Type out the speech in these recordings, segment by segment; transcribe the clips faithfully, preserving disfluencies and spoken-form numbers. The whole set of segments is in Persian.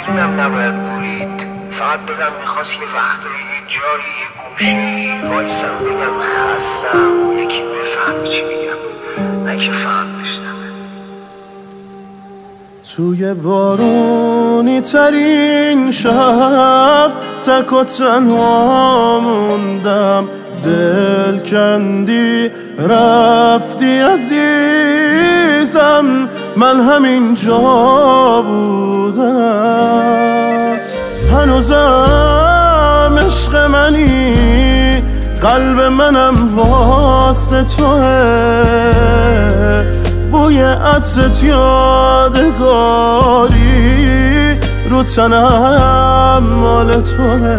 میدونم نباید برید، فقط بگم میخواست یه وقتایی یه جایی یه گوشی وایسم بگم خستم، یکی بفهمی چی میگم، نه که فهم بشنمه. توی بارونی ترین شب تک و تنها موندم، دل کندی رفتی عزیزم، من همین جا بودم. هنوزم عشق منی، قلب منم واسه توه، بوی عطرت یادگاری رو تنم مال توه.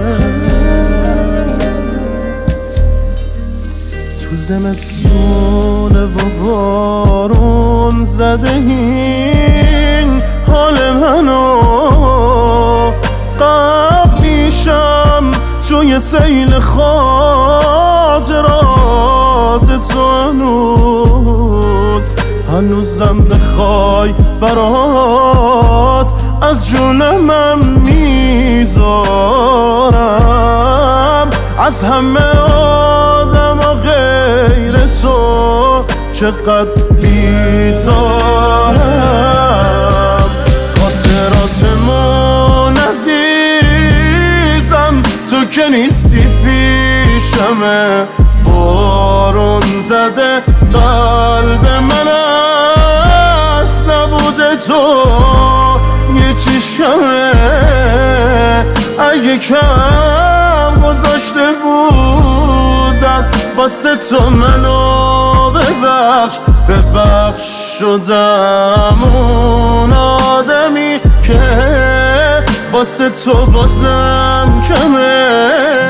تو زمستونه و بارون زده این حال منو، غرق میشم توی سیل خاطرات تو. هنوز هنوزم بخوای برات از جونم میذارم، از همه آدم و غیر تو چقدر بیزارم. خاطراتمون عزیزم تو که نیستی پیشمه، بارون زده قلب من است، نبوده تو یه چشمه. اگه کم گذاشته بودم واسه تو منو ببخش، ببخش شدم اون آدمی که واسه تو بازم کمه،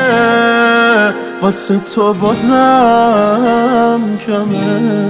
واسه تو بازم کمه.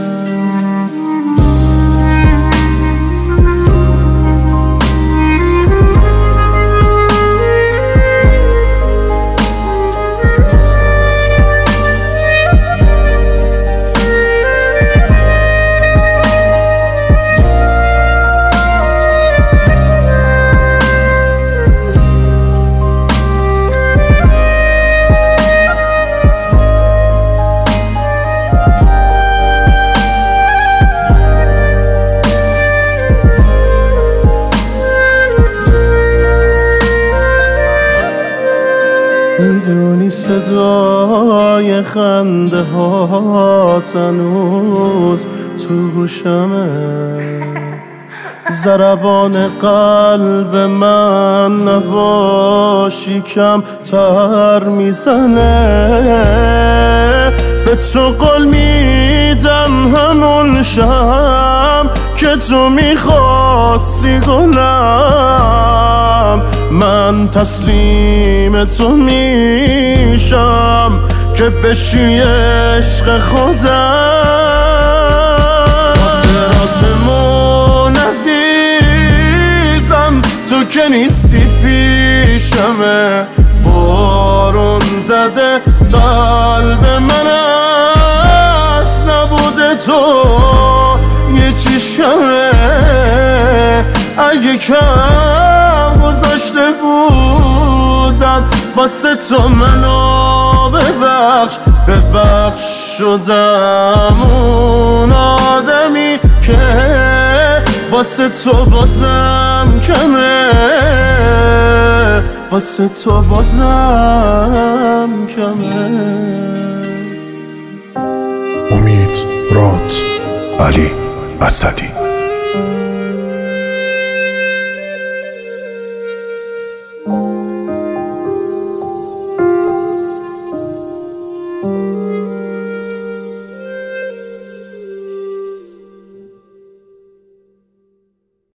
میدونی صدای خنده ها هنوز تو گوشمه، ضربان قلب من نباشی کم تر میزنه. به تو قول میدم همون شب که تو میخواستی گلم، من تسلیم تو میشم که بشی عشق خودم. خاطراتمون عزیزم تو که نیستی پیشمه، بارون زده قلب من است، نبوده تو یه چشمه. اگه کم گذاشته بودم واسه تو منو ببخش، ببخش شدم اون آدمی که واسه تو بازم کمه، واسه تو بازم کمه. امید راد، علی اسدی.